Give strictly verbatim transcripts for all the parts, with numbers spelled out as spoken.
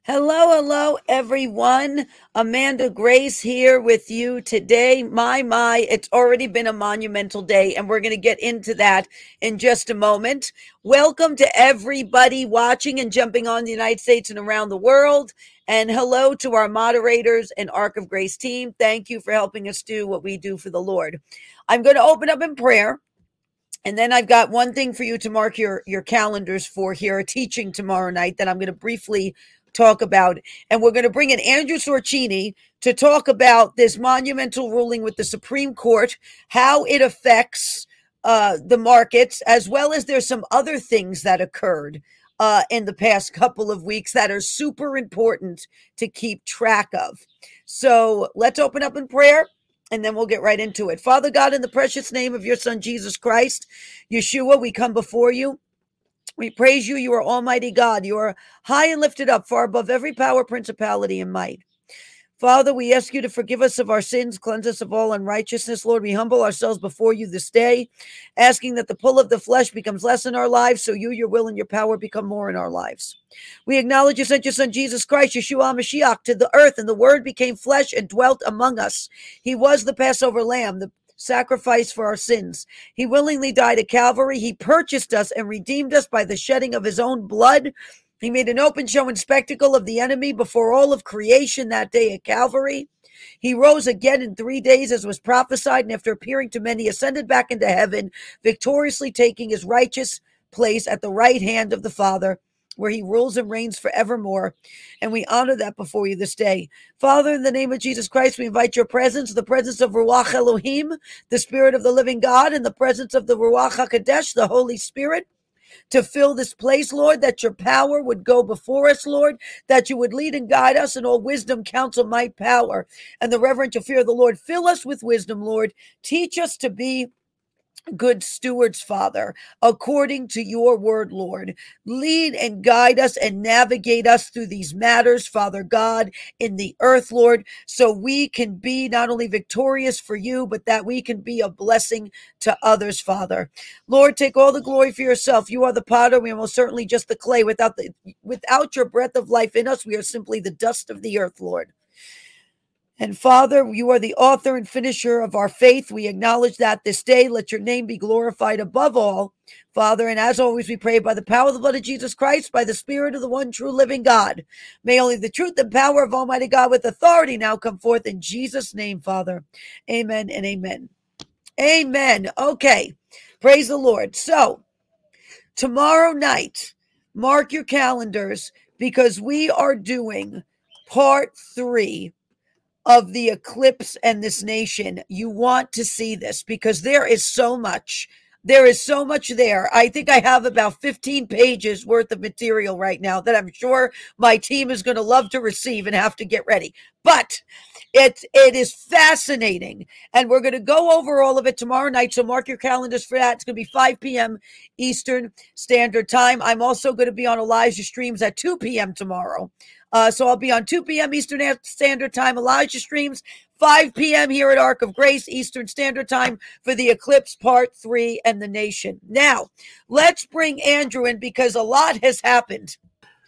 Hello, hello, everyone. Amanda Grace here with you today. My, my, it's already been a monumental day, and we're going to get into that in just a moment. Welcome to everybody watching and jumping on the United States and around the world. And hello to our moderators and Ark of Grace team. Thank you for helping us do what we do for the Lord. I'm going to open up in prayer. And then I've got one thing for you to mark your, your calendars for here, a teaching tomorrow night that I'm going to briefly talk about. And we're going to bring in Andrew Sorcini to talk about this monumental ruling with the Supreme Court, how it affects uh, the markets, as well as there's some other things that occurred uh, in the past couple of weeks that are super important to keep track of. So let's open up in prayer. And then we'll get right into it. Father God, in the precious name of your son, Jesus Christ, Yeshua, we come before you. We praise you. You are Almighty God. You are high and lifted up, far above every power, principality, and might. Father, we ask you to forgive us of our sins, cleanse us of all unrighteousness. Lord, we humble ourselves before you this day, asking that the pull of the flesh becomes less in our lives, so you, your will, and your power become more in our lives. We acknowledge you sent your son, Jesus Christ, Yeshua HaMashiach, to the earth, and the word became flesh and dwelt among us. He was the Passover lamb, the sacrifice for our sins. He willingly died at Calvary. He purchased us and redeemed us by the shedding of his own blood. He made an open show and spectacle of the enemy before all of creation that day at Calvary. He rose again in three days as was prophesied, and after appearing to many, ascended back into heaven, victoriously taking his righteous place at the right hand of the Father, where he rules and reigns forevermore. And we honor that before you this day. Father, in the name of Jesus Christ, we invite your presence, the presence of Ruach Elohim, the Spirit of the living God, and the presence of the Ruach HaKodesh, the Holy Spirit, to fill this place, Lord, that your power would go before us, Lord, that you would lead and guide us in all wisdom, counsel, might, power, and the reverential fear of the Lord. Fill us with wisdom, Lord. Teach us to be good stewards, Father, according to your word, Lord. Lead and guide us and navigate us through these matters, Father God, in the earth, Lord, so we can be not only victorious for you, but that we can be a blessing to others, Father. Lord, take all the glory for yourself. You are the potter. We are most certainly just the clay. Without the, without your breath of life in us, we are simply the dust of the earth, Lord. And Father, you are the author and finisher of our faith. We acknowledge that this day. Let your name be glorified above all, Father. And as always, we pray by the power of the blood of Jesus Christ, by the Spirit of the one true living God. May only the truth and power of Almighty God with authority now come forth in Jesus' name, Father. Amen and amen. Amen. Okay. Praise the Lord. So tomorrow night, mark your calendars, because we are doing part three of the eclipse and this nation. You want to see this because there is so much. There is so much there. I think I have about fifteen pages worth of material right now that I'm sure my team is going to love to receive and have to get ready. But it, it is fascinating. And we're going to go over all of it tomorrow night. So mark your calendars for that. It's going to be five p.m. Eastern Standard Time. I'm also going to be on Elijah Streams at two p.m. tomorrow. Uh, so I'll be on two p.m. Eastern Standard Time, Elijah Streams, five p.m. here at Ark of Grace Eastern Standard Time for the Eclipse Part three and the Nation. Now, let's bring Andrew in because a lot has happened.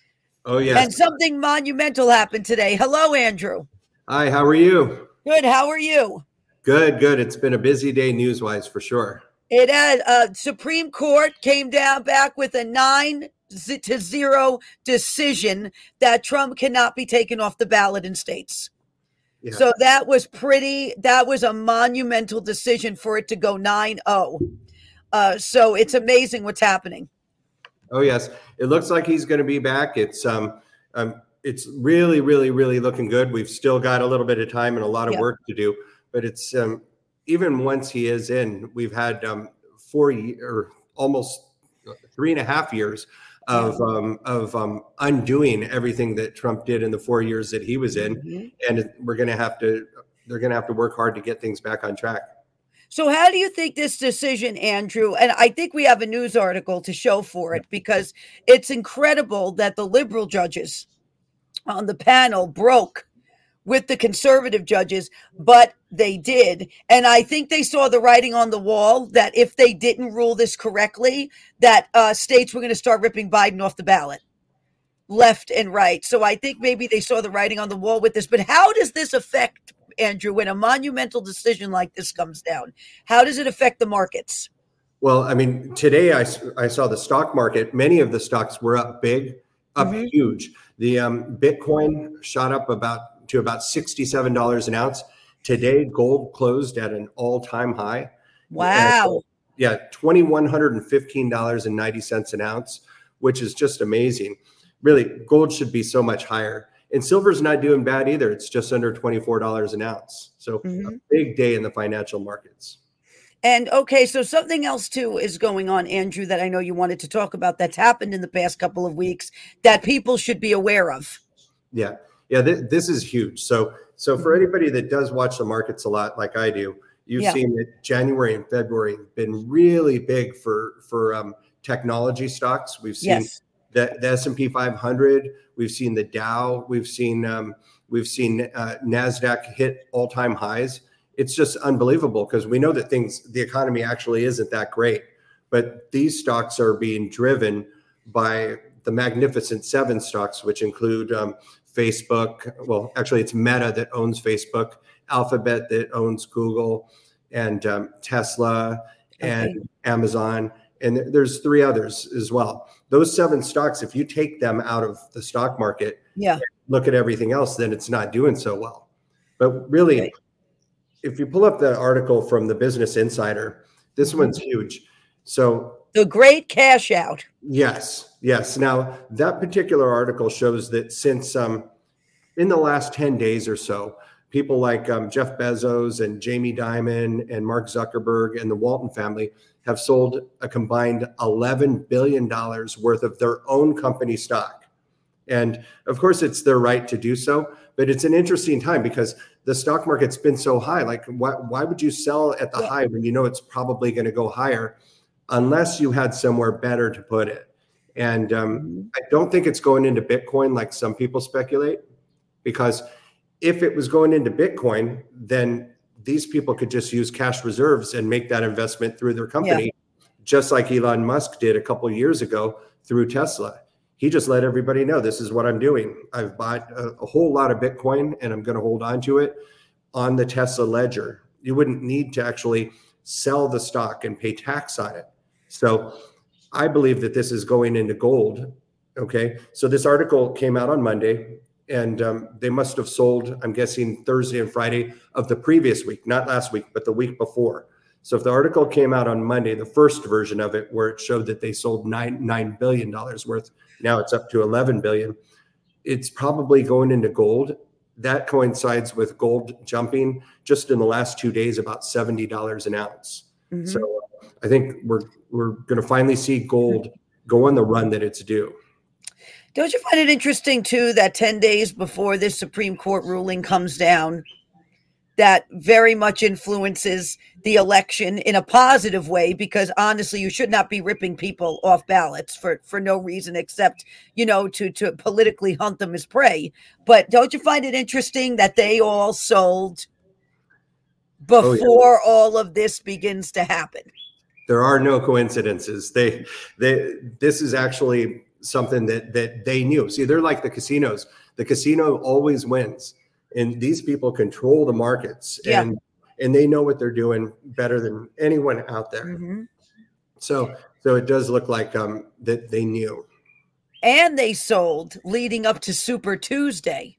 Oh, yes. And something monumental happened today. Hello, Andrew. Hi, how are you? Good, how are you? Good, good. It's been a busy day news-wise for sure. It had, uh, Supreme Court came down back with a nine to zero decision that Trump cannot be taken off the ballot in states. Yeah. So that was pretty, that was a monumental decision for it to go nine oh. Uh, so it's amazing what's happening. Oh, yes. It looks like he's going to be back. It's um, um, it's really, really, really looking good. We've still got a little bit of time and a lot of yeah. work to do. But it's um, even once he is in, we've had um, four or almost three and a half years of um, of um, undoing everything that Trump did in the four years that he was in, mm-hmm. and we're going to have to they're going to have to work hard to get things back on track. So how do you think this decision, Andrew, and I think we have a news article to show for it, because it's incredible that the liberal judges on the panel broke with the conservative judges, but they did. And I think they saw the writing on the wall that if they didn't rule this correctly, that uh, states were going to start ripping Biden off the ballot. left and right. So I think maybe they saw the writing on the wall with this. But how does this affect, Andrew, when a monumental decision like this comes down? How does it affect the markets? Well, I mean, today I, I saw the stock market. Many of the stocks were up big, up mm-hmm. huge. The um, Bitcoin shot up about to about sixty-seven dollars an ounce. Today, gold closed at an all-time high. Wow. And, yeah, two thousand one hundred fifteen dollars and ninety cents an ounce, which is just amazing. Really, gold should be so much higher. And silver's not doing bad either. It's just under twenty-four dollars an ounce. So mm-hmm. a big day in the financial markets. And okay, so something else too is going on, Andrew, that I know you wanted to talk about that's happened in the past couple of weeks that people should be aware of. Yeah, yeah, th- this is huge. So, so for anybody that does watch the markets a lot, like I do, you've yeah. seen that January and February have been really big for for um, technology stocks. We've seen yes. the, the S and P five hundred, we've seen the Dow, we've seen um, we've seen uh, NASDAQ hit all time highs. It's just unbelievable because we know that things, the economy actually isn't that great, but these stocks are being driven by the Magnificent Seven stocks, which include um, Facebook. Well, actually it's Meta that owns Facebook, Alphabet that owns Google, and um, Tesla and okay. Amazon. And there's three others as well. Those seven stocks, if you take them out of the stock market, yeah, look at everything else, then it's not doing so well. But really, okay. if you pull up the article from the Business Insider, this mm-hmm. one's huge. So the great cash out. Yes, yes. Now that particular article shows that since um, in the last ten days or so, people like um, Jeff Bezos and Jamie Dimon and Mark Zuckerberg and the Walton family have sold a combined eleven billion dollars worth of their own company stock. And of course, it's their right to do so, but it's an interesting time because the stock market's been so high. Like, why, why would you sell at the yeah. high when you know it's probably going to go higher unless you had somewhere better to put it? And um, mm-hmm. I don't think it's going into Bitcoin like some people speculate, because if it was going into Bitcoin, then these people could just use cash reserves and make that investment through their company, yeah. just like Elon Musk did a couple of years ago through Tesla. He just let everybody know, this is what I'm doing. I've bought a, a whole lot of Bitcoin and I'm going to hold on to it on the Tesla ledger. You wouldn't need to actually sell the stock and pay tax on it. So I believe that this is going into gold. Okay. So this article came out on Monday. And um, they must have sold, I'm guessing, Thursday and Friday of the previous week, not last week, but the week before. So if the article came out on Monday, the first version of it, where it showed that they sold nine nine billion dollars worth, now it's up to eleven billion. It's probably going into gold. That coincides with gold jumping just in the last two days about seventy dollars an ounce. Mm-hmm. So I think we're we're going to finally see gold go on the run that it's due. Don't you find it interesting, too, that ten days before this Supreme Court ruling comes down, that very much influences the election in a positive way? Because honestly, you should not be ripping people off ballots for, for no reason except, you know, to, to politically hunt them as prey. But don't you find it interesting that they all sold before oh, yeah. all of this begins to happen? There are no coincidences. They, they, this is actually something that that they knew. See, they're like the casinos. The casino always wins, and these people control the markets, yeah. and and they know what they're doing better than anyone out there. Mm-hmm. So so it does look like um that they knew. And they sold leading up to Super Tuesday.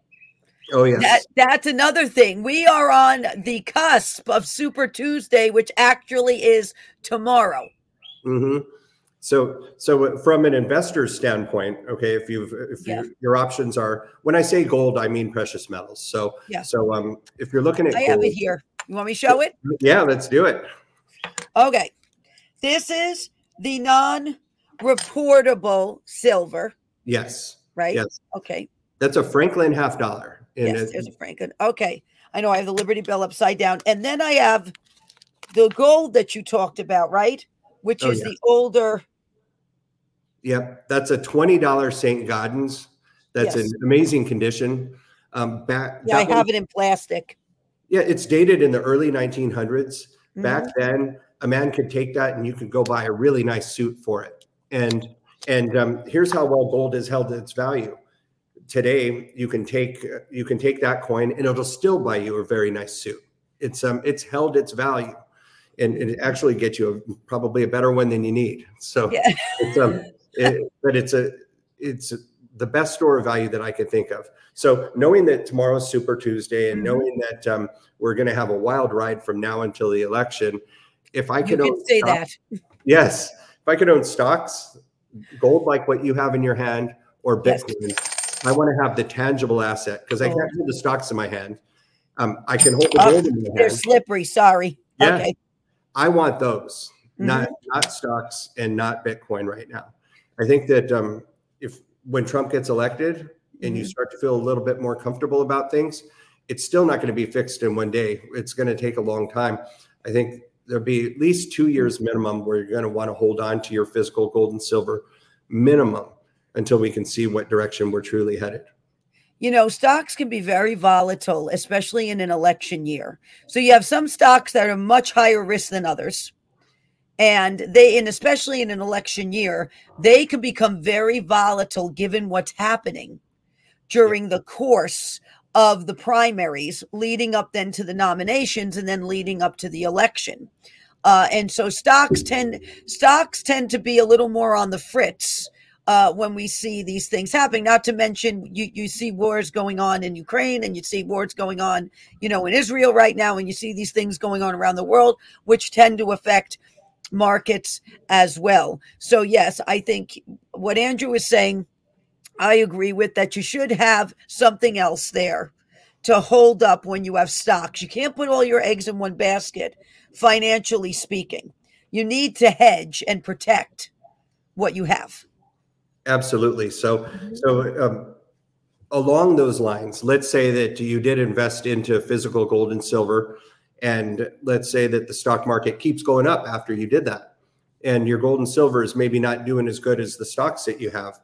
Oh yes. That, that's another thing. We are on the cusp of Super Tuesday, which actually is tomorrow. Mm-hmm. So, so from an investor's standpoint, okay, if you've, if yeah. you, your options are, when I say gold, I mean precious metals. So, yeah. so um, if you're looking at, I gold, have it here. You want me to show it? Yeah, let's do it. Okay, this is the non-reportable silver. Yes. Right. Yes. Okay. That's a Franklin half dollar. Yes, it, there's a Franklin. Okay, I know I have the Liberty Bell upside down, and then I have the gold that you talked about, right? Which oh, is yes. the older. Yep, that's a twenty dollars Saint Gaudens. That's yes. an amazing condition. Um, back, yeah, I have one, it in plastic. Yeah, it's dated in the early nineteen hundreds. Mm-hmm. Back then, a man could take that and you could go buy a really nice suit for it. And And um, here's how well gold has held its value. Today, you can take you can take that coin and it'll still buy you a very nice suit. It's um it's held its value, and it actually gets you a, probably a better one than you need. So, Yeah. it's um, it, but it's a it's the best store of value that I could think of. So, knowing that tomorrow's Super Tuesday, and mm-hmm. knowing that um, we're going to have a wild ride from now until the election, if I could you own can say stocks, that, yes, if I could own stocks, gold like what you have in your hand, or Bitcoin. Yes. I want to have the tangible asset because I oh. can't hold the stocks in my hand. Um, I can hold the gold oh, in my hand. They're slippery. Sorry. Yeah. Okay. I want those, mm-hmm. not not stocks and not Bitcoin right now. I think that um, if when Trump gets elected and mm-hmm. you start to feel a little bit more comfortable about things, it's still not going to be fixed in one day. It's going to take a long time. I think there'll be at least two years minimum where you're going to want to hold on to your physical gold and silver minimum, until we can see what direction we're truly headed. You know, stocks can be very volatile, especially in an election year. So you have some stocks that are much higher risk than others. And they, and especially in an election year, they can become very volatile given what's happening during the course of the primaries, leading up then to the nominations and then leading up to the election. Uh, and so stocks tend, stocks tend to be a little more on the fritz Uh, when we see these things happening. Not to mention, you, you see wars going on in Ukraine, and you see wars going on, you know, in Israel right now, and you see these things going on around the world, which tend to affect markets as well. So yes, I think what Andrew is saying, I agree with that. You should have something else there to hold up when you have stocks. You can't put all your eggs in one basket, financially speaking. You need to hedge and protect what you have. Absolutely. So, so um, along those lines, let's say that you did invest into physical gold and silver, and let's say that the stock market keeps going up after you did that, and your gold and silver is maybe not doing as good as the stocks that you have.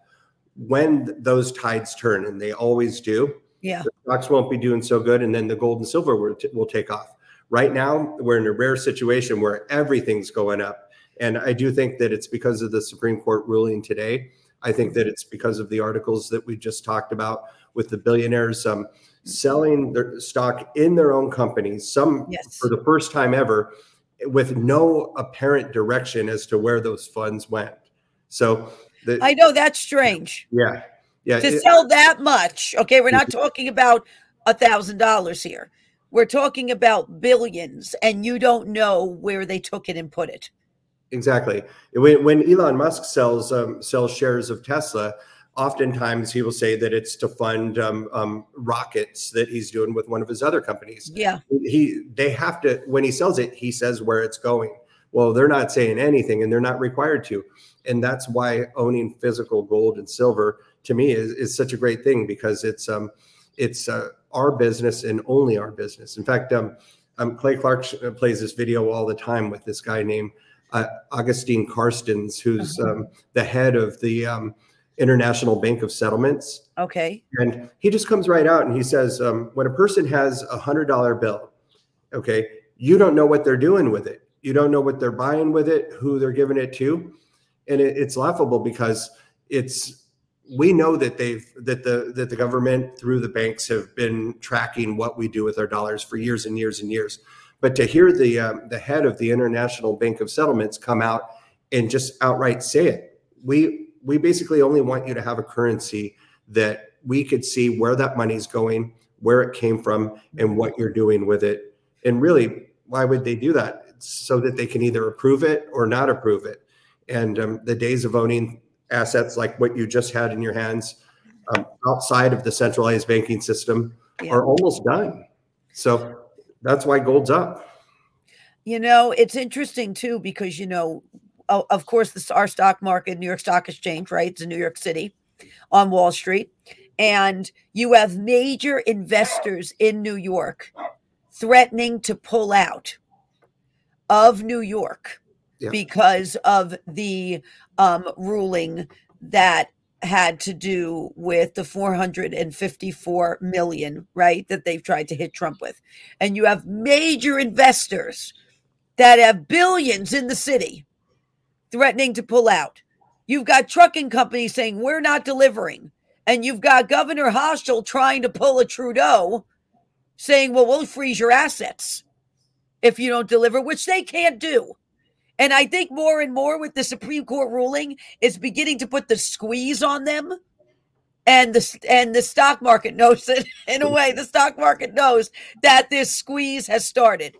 When those tides turn, and they always do, yeah, the stocks won't be doing so good, and then the gold and silver will, t- will take off. Right now, we're in a rare situation where everything's going up, and I do think that it's because of the Supreme Court ruling today. I think that it's because of the articles that we just talked about with the billionaires um, selling their stock in their own companies, some yes. for the first time ever, with no apparent direction as to where those funds went. So the, I know that's strange. Yeah. Yeah. To it, sell that much. Okay. We're not talking about a thousand dollars here. We're talking about billions, and you don't know where they took it and put it. Exactly. When, when Elon Musk sells um, sells shares of Tesla, oftentimes he will say that it's to fund um, um, rockets that he's doing with one of his other companies. Yeah. He they have to, when he sells it, he says where it's going. Well, they're not saying anything, and they're not required to. And that's why owning physical gold and silver to me is, is such a great thing, because it's um it's uh, our business and only our business. In fact, um, um Clay Clark plays this video all the time with this guy named Uh, Augustine Carstens, who's um, the head of the um, International Bank of Settlements. Okay. And he just comes right out and he says, um, when a person has a hundred dollar bill, okay, you don't know what they're doing with it. You don't know what they're buying with it, who they're giving it to. And it, it's laughable because it's, we know that they've, that the, that the government through the banks have been tracking what we do with our dollars for years and years and years. But to hear the um, the head of the International Bank of Settlements come out and just outright say it, we we basically only want you to have a currency that we could see where that money's going, where it came from, and what you're doing with it. And really, why would they do that? It's so that they can either approve it or not approve it. And um, the days of owning assets like what you just had in your hands um, outside of the centralized banking system yeah. are almost done. So that's why gold's up. You know, it's interesting too, because, you know, of course, this our stock market, New York Stock Exchange, right? It's in New York City on Wall Street. And you have major investors in New York threatening to pull out of New York yeah. because of the um, ruling that had to do with the four hundred fifty-four million, right, that they've tried to hit Trump with. And you have major investors that have billions in the city threatening to pull out. You've got trucking companies saying we're not delivering. And you've got Governor Hochul trying to pull a Trudeau saying, well, we'll freeze your assets if you don't deliver, which they can't do. And I think more and more with the Supreme Court ruling is beginning to put the squeeze on them. And the, and the stock market knows it. In a way, the stock market knows that this squeeze has started.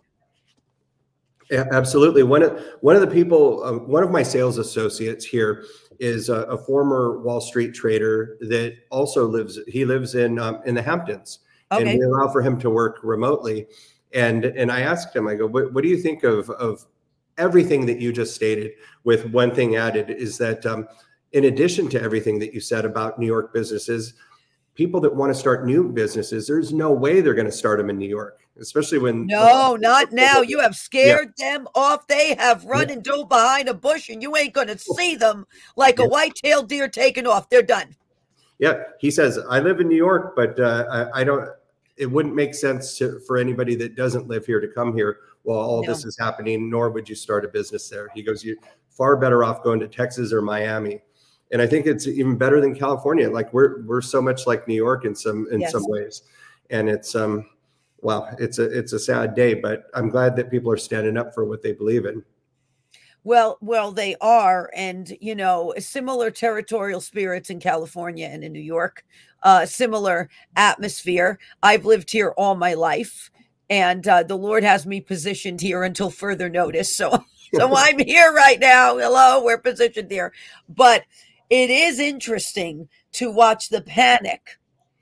Yeah, absolutely. One of one of the people, uh, one of my sales associates here is a, a former Wall Street trader that also lives. He lives in um, in the Hamptons, okay. And we allow for him to work remotely. And and I asked him, I go, what, what do you think of of everything that you just stated? With one thing added is that um, in addition to everything that you said about New York businesses, people that want to start new businesses, there's no way they're going to start them in New York, especially when. No, not now. You have scared yeah. them off. They have run yeah. and dove behind a bush, and you ain't going to see them like yeah. a white-tailed deer taking off. They're done. Yeah. He says, I live in New York, but uh, I, I don't, it wouldn't make sense to, for anybody that doesn't live here to come here while all no. this is happening, nor would you start a business there. He goes, you're far better off going to Texas or Miami. And I think it's even better than California. Like we're we're so much like New York in some in yes. some ways, and it's um, well, it's a it's a sad day, but I'm glad that people are standing up for what they believe in. Well, well, they are, and you know, similar territorial spirits in California and in New York, uh, similar atmosphere. I've lived here all my life, and uh, the Lord has me positioned here until further notice. So, so I'm here right now. Hello, we're positioned here, but. It is interesting to watch the panic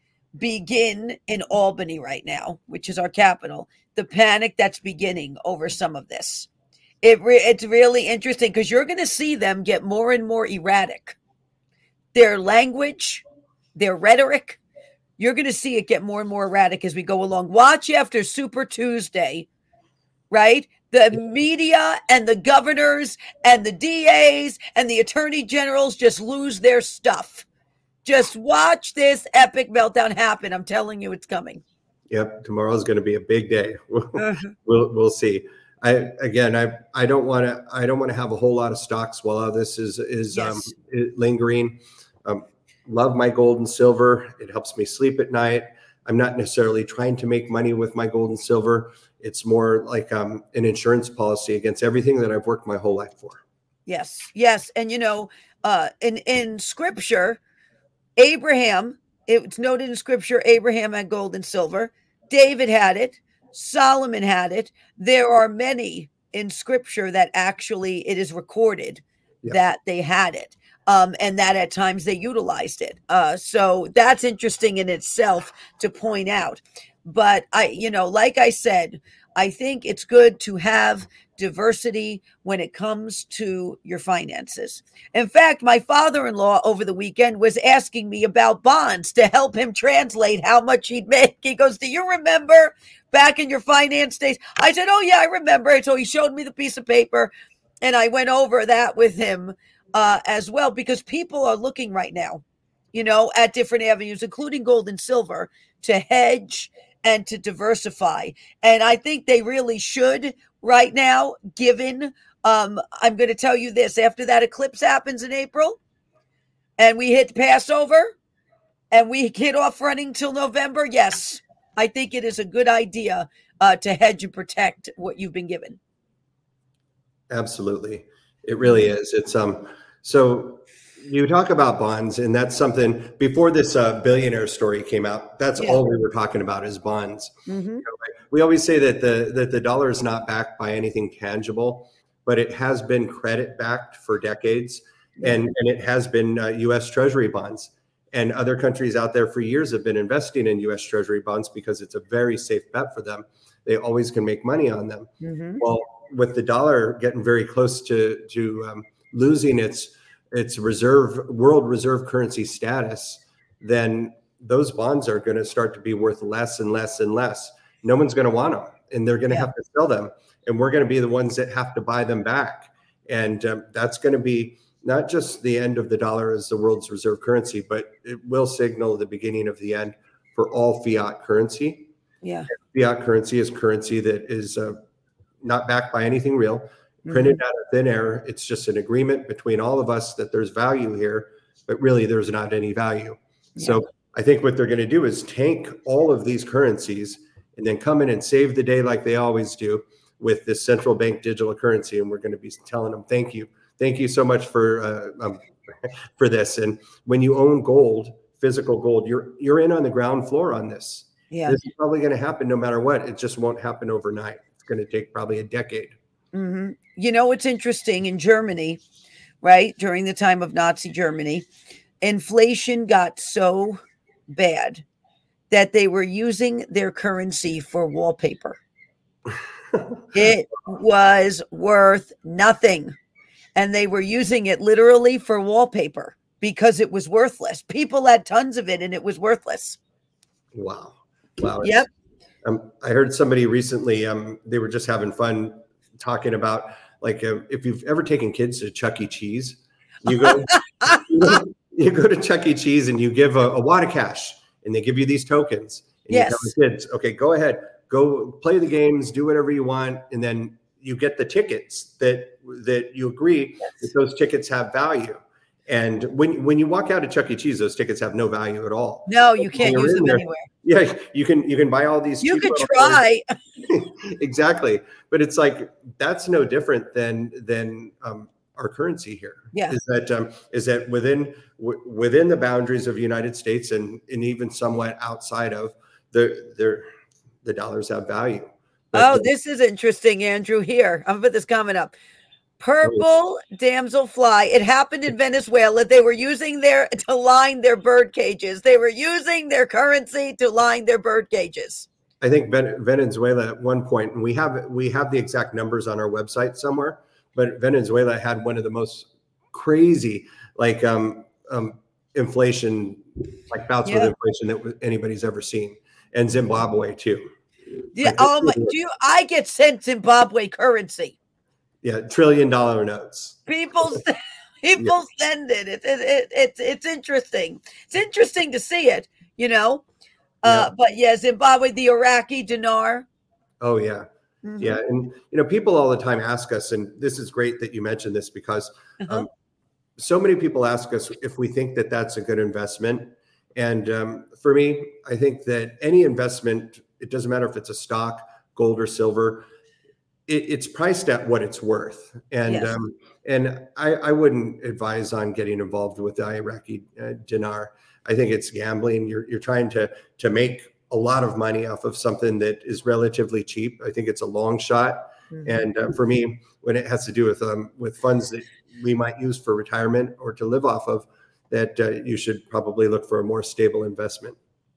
begin in Albany right now, which is our capital, the panic that's beginning over some of this. It re- it's really interesting because you're going to see them get more and more erratic. Their language, their rhetoric, you're going to see it get more and more erratic as we go along. Watch after Super Tuesday, right? The media and the governors and the D As and the attorney generals just lose their stuff. Just watch this epic meltdown happen. I'm telling you, it's coming. Yep, tomorrow's going to be a big day. we'll we'll see. I again, I I don't want to I don't want to have a whole lot of stocks while this is is yes. um, lingering. Um, love my gold and silver. It helps me sleep at night. I'm not necessarily trying to make money with my gold and silver. It's more like um, an insurance policy against everything that I've worked my whole life for. Yes, yes. And, you know, uh, in, in scripture, Abraham, it's noted in scripture, Abraham had gold and silver. David had it. Solomon had it. There are many in scripture that actually it is recorded yep. that they had it. Um, and that at times they utilized it. Uh, so that's interesting in itself to point out. But I, you know, like I said, I think it's good to have diversity when it comes to your finances. In fact, my father-in-law over the weekend was asking me about bonds to help him translate how much he'd make. He goes, do you remember back in your finance days? I said, oh yeah, I remember. So he showed me the piece of paper and I went over that with him uh, as well, because people are looking right now, you know, at different avenues, including gold and silver, to hedge and to diversify. And I think they really should right now, given, um, I'm going to tell you this, after that eclipse happens in April and we hit Passover and we get off running till November, yes, I think it is a good idea uh, to hedge and protect what you've been given. Absolutely. It really is. It's um. So you talk about bonds, and that's something before this uh, billionaire story came out. That's yeah. all we were talking about is bonds. Mm-hmm. You know, like we always say that the that the dollar is not backed by anything tangible, but it has been credit backed for decades, and and it has been uh, U S Treasury bonds. And other countries out there for years have been investing in U S Treasury bonds because it's a very safe bet for them. They always can make money on them. Mm-hmm. Well, with the dollar getting very close to to um, losing its its reserve world reserve currency status, then those bonds are going to start to be worth less and less and less. No one's going to want them, and they're going to yeah. have to sell them, and we're going to be the ones that have to buy them back. And um, that's going to be not just the end of the dollar as the world's reserve currency, but it will signal the beginning of the end for all fiat currency. Yeah, fiat currency is currency that is uh, not backed by anything real. printed Mhm. out of thin air. It's just an agreement between all of us that there's value here, but really there's not any value. Yeah. So I think what they're going to do is tank all of these currencies and then come in and save the day like they always do with this central bank digital currency. And we're going to be telling them, thank you. Thank you so much for uh, um, for this. And when you own gold, physical gold, you're you're in on the ground floor on this. Yeah. This is probably going to happen no matter what. It just won't happen overnight. It's going to take probably a decade. Mm-hmm. You know, it's interesting in Germany, right? During the time of Nazi Germany, inflation got so bad that they were using their currency for wallpaper. It was worth nothing. And they were using it literally for wallpaper because it was worthless. People had tons of it and it was worthless. Wow. Wow. Yep. Um, I heard somebody recently, um, they were just having fun talking about, like, uh, if you've ever taken kids to Chuck E. Cheese, you go, you, go you go to Chuck E. Cheese and you give a, a wad of cash and they give you these tokens. And Yes. you tell the kids, okay, go ahead, go play the games, do whatever you want. And then you get the tickets that, that you agree Yes. that those tickets have value. And when when you walk out of Chuck E. Cheese, those tickets have no value at all. No, you can't use them there, anywhere. Yeah, you can you can buy all these. You could little try. Exactly, but it's like that's no different than than um, our currency here. Yeah, is that um, is that within w- within the boundaries of the United States and and even somewhat outside of the the the dollars have value. But oh, the, this is interesting, Andrew. Here, I'm gonna put this comment up. Purple damselfly. It happened in Venezuela. They were using their to line their bird cages. They were using their currency to line their bird cages. I think Venezuela at one point, and we have we have the exact numbers on our website somewhere, but Venezuela had one of the most crazy like um, um, inflation, like bouts yeah. with inflation that anybody's ever seen, and Zimbabwe too. Yeah. Like, oh my! Do you, I get sent Zimbabwe currency? Yeah, trillion dollar notes. People, people yeah. send it. It's it, it, it's it's interesting. It's interesting to see it, you know. Uh, yeah. But yeah, Zimbabwe, the Iraqi dinar. Oh yeah, mm-hmm. yeah, and you know, people all the time ask us, and this is great that you mentioned this because uh-huh. um, so many people ask us if we think that that's a good investment. And um, for me, I think that any investment, it doesn't matter if it's a stock, gold or silver. It's priced at what it's worth, and yes. um, and I, I wouldn't advise on getting involved with the Iraqi uh, dinar. I think it's gambling. You're you're trying to to make a lot of money off of something that is relatively cheap. I think it's a long shot, mm-hmm. and uh, for me, when it has to do with um, with funds that we might use for retirement or to live off of, that uh, you should probably look for a more stable investment.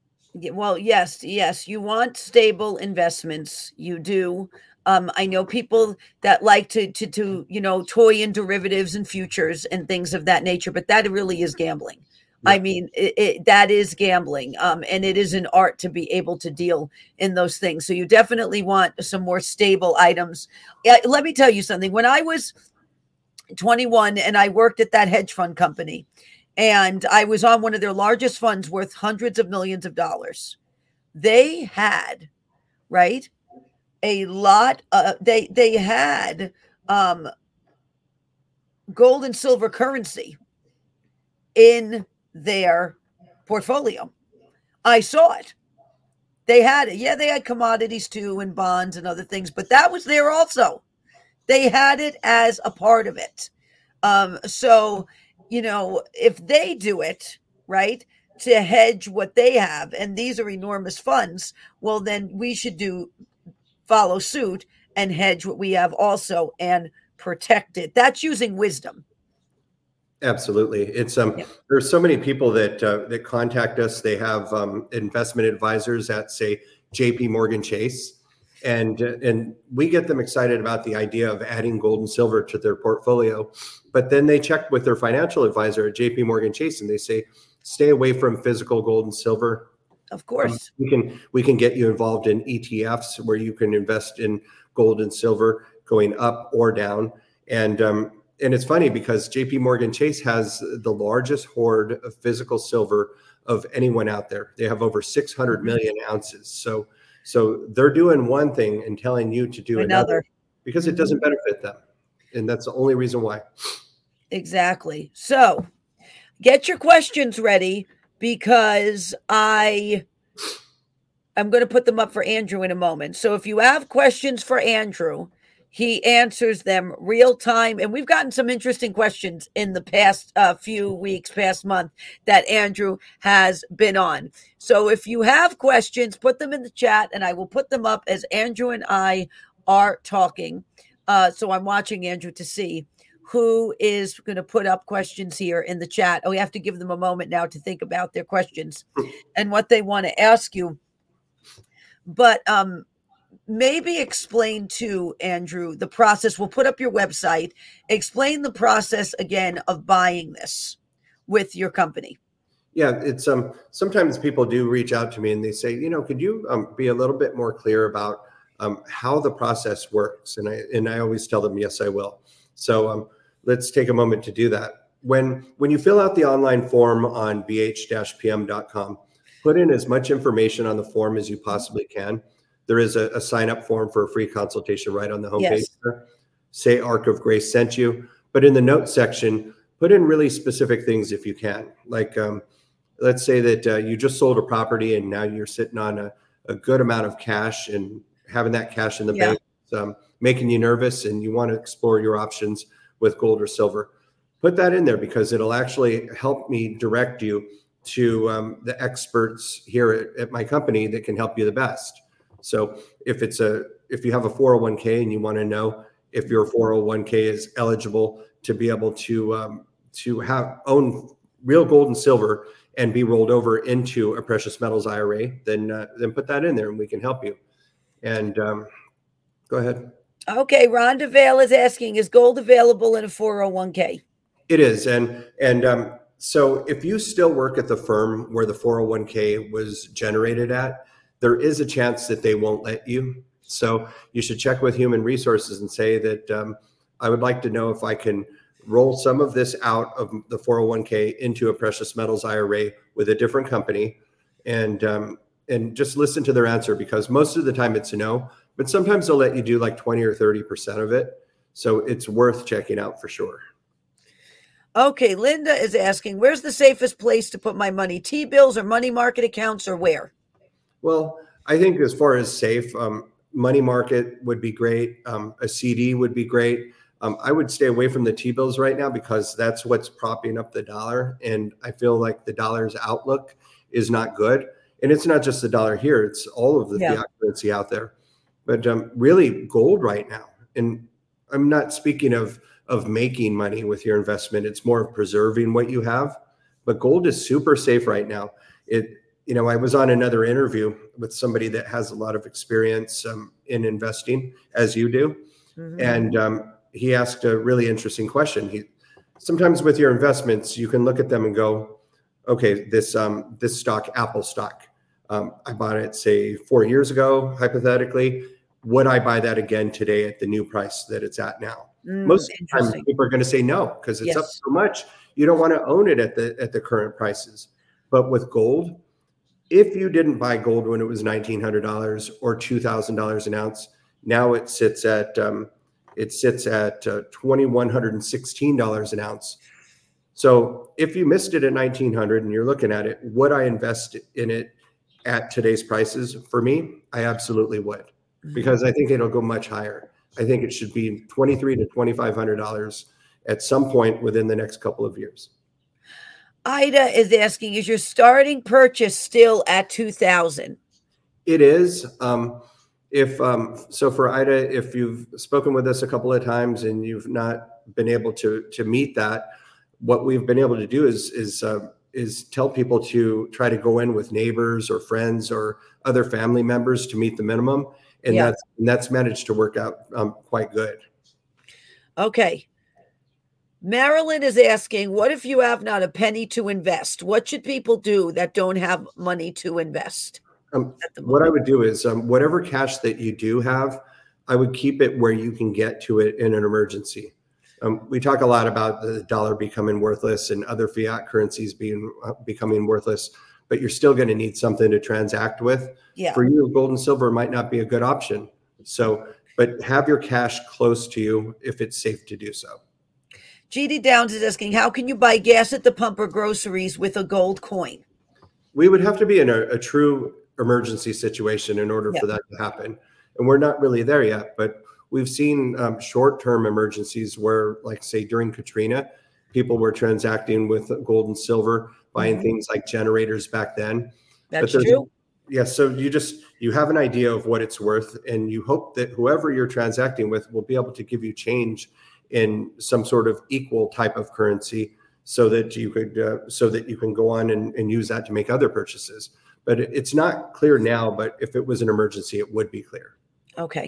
Well, yes, yes, you want stable investments. You do. Um, I know people that like to, to, to, you know, toy in derivatives and futures and things of that nature, but that really is gambling. Yeah. I mean, it, it, that is gambling. Um, and it is an art to be able to deal in those things. So you definitely want some more stable items. Yeah, let me tell you something. When I was twenty-one and I worked at that hedge fund company and I was on one of their largest funds worth hundreds of millions of dollars, they had, right? A lot, uh, they they had um, gold and silver currency in their portfolio. I saw it. They had it. Yeah, they had commodities too and bonds and other things, but that was there also. They had it as a part of it. Um, so, you know, if they do it, right, to hedge what they have, and these are enormous funds, well, then we should do follow suit and hedge what we have also and protect it. That's using wisdom. Absolutely. It's um yeah. There's so many people that uh, that contact us. They have um, investment advisors at, say, J P Morgan Chase, and uh, and we get them excited about the idea of adding gold and silver to their portfolio. But then they check with their financial advisor at J P Morgan Chase and they say, stay away from physical gold and silver. Of course. Um, we can we can get you involved in E T Fs where you can invest in gold and silver going up or down. And um, and it's funny because J P Morgan Chase has the largest hoard of physical silver of anyone out there. They have over six hundred million ounces. So so they're doing one thing and telling you to do another, another because it doesn't benefit them. And that's the only reason why. Exactly. So get your questions ready, because I I'm going to put them up for Andrew in a moment. So if you have questions for Andrew, he answers them real time. And we've gotten some interesting questions in the past uh, few weeks, past month, that Andrew has been on. So if you have questions, put them in the chat and I will put them up as Andrew and I are talking. Uh, so I'm watching Andrew to see who is going to put up questions here in the chat. Oh, we have to give them a moment now to think about their questions and what they want to ask you. But um, maybe explain to Andrew the process. We'll put up your website. Explain the process again of buying this with your company. Yeah, it's um. Sometimes people do reach out to me and they say, you know, could you um, be a little bit more clear about um, how the process works? And I and I always tell them, yes, I will. So um, let's take a moment to do that. When when you fill out the online form on b h dash p m dot com, put in as much information on the form as you possibly can. There is a, a sign-up form for a free consultation right on the homepage. Yes. There. Say Ark of Grace sent you. But in the notes section, put in really specific things if you can. Like, um, let's say that uh, you just sold a property and now you're sitting on a, a good amount of cash, and having that cash in the Yeah. bank is um, making you nervous and you want to explore your options with gold or silver. Put that in there because it'll actually help me direct you to um, the experts here at, at my company that can help you the best. So if it's a if you have a four oh one k and you want to know if your four oh one k is eligible to be able to um, to have own real gold and silver and be rolled over into a precious metals I R A, then uh, then put that in there and we can help you. And um, go ahead. Okay, Rhonda Vale is asking, is gold available in a four oh one k? It is, and and um, so if you still work at the firm where the four oh one k was generated at, there is a chance that they won't let you. So you should check with human resources and say that um, I would like to know if I can roll some of this out of the four oh one k into a precious metals I R A with a different company, and um, and just listen to their answer, because most of the time it's a no, but sometimes they'll let you do like twenty or thirty percent of it. So it's worth checking out for sure. Okay, Linda is asking, where's the safest place to put my money? T-bills or money market accounts, or where? Well, I think as far as safe, um, money market would be great. Um, a C D would be great. Um, I would stay away from the T-bills right now because that's what's propping up the dollar. And I feel like the dollar's outlook is not good. And it's not just the dollar here, it's all of the Yeah. fiat currency out there. But um, really gold right now. And I'm not speaking of, of making money with your investment. It's more of preserving what you have. But gold is super safe right now. It, you know, I was on another interview with somebody that has a lot of experience um, in investing, as you do. Mm-hmm. And um, he asked a really interesting question. He, sometimes with your investments, you can look at them and go, okay, this um, this stock, Apple stock, um, I bought it, say, four years ago, hypothetically. Would I buy that again today at the new price that it's at now? Mm, Most of the time, people are going to say no, because it's yes. up so much. You don't want to own it at the at the current prices. But with gold, if you didn't buy gold when it was nineteen hundred dollars or two thousand dollars an ounce, now it sits at um, it sits at uh, two thousand one hundred sixteen dollars an ounce. So if you missed it at nineteen hundred and you're looking at it, would I invest in it at today's prices? For me, I absolutely would, because I think it'll go much higher. I think it should be twenty-three to twenty-five hundred dollars at some point within the next couple of years. Ida is asking, is your starting purchase still at two thousand? It is. Um, if um, so, for Ida, if you've spoken with us a couple of times and you've not been able to to meet that, what we've been able to do is is uh, is tell people to try to go in with neighbors or friends or other family members to meet the minimum, and yeah. that's and that's managed to work out um, quite good. Okay. Marilyn is asking, what if you have not a penny to invest? What should people do that don't have money to invest? Um, what I would do is um, whatever cash that you do have, I would keep it where you can get to it in an emergency. Um, we talk a lot about the dollar becoming worthless and other fiat currencies being uh, becoming worthless, but you're still going to need something to transact with. Yeah. For you, gold and silver might not be a good option. So but have your cash close to you if it's safe to do so. G D Downs is asking, how can you buy gas at the pump or groceries with a gold coin? We would have to be in a, a true emergency situation in order Yeah. for that to happen. And we're not really there yet, but we've seen um, short-term emergencies where, like, say, during Katrina, people were transacting with gold and silver, buying mm-hmm. things like generators back then. That's true. Yeah, so you just, you have an idea of what it's worth, and you hope that whoever you're transacting with will be able to give you change in some sort of equal type of currency, so that you could, uh, so that you can go on and, and use that to make other purchases. But it, it's not clear now, but if it was an emergency, it would be clear. Okay.